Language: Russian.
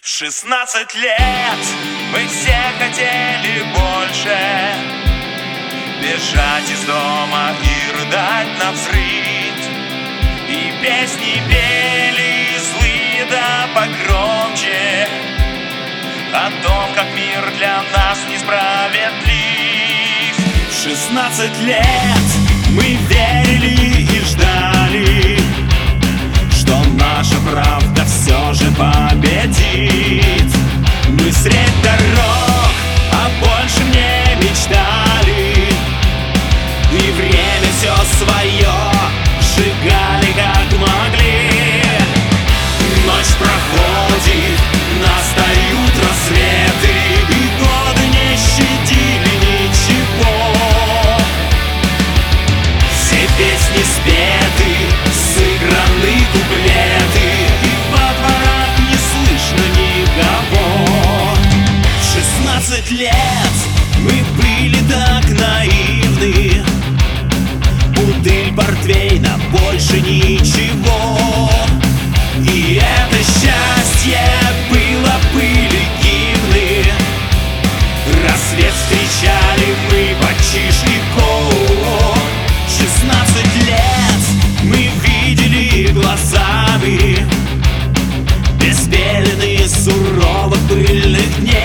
В 16 лет мы все хотели больше, бежать из дома и рыдать навзрыд. И песни пели злые да погромче о том, как мир для нас несправедлив. В 16 лет мы верили и ждали, что наша правда все же победит. Мы средь дорог о большем не мечтали, и время все свое сжигали как могли. Ночь проходит, настают рассветы, и годы не щадили ничего. Все песни спеты, сыграны куплеты, и во дворах не слышно никого. В 16 лет мы были так наивны, бутыль портвейна, больше ничего. И это счастье было пыли гимны, рассвет встречали мы почти шляхом. 16 лет мы видели глазами без пелены суровых пыльных дней.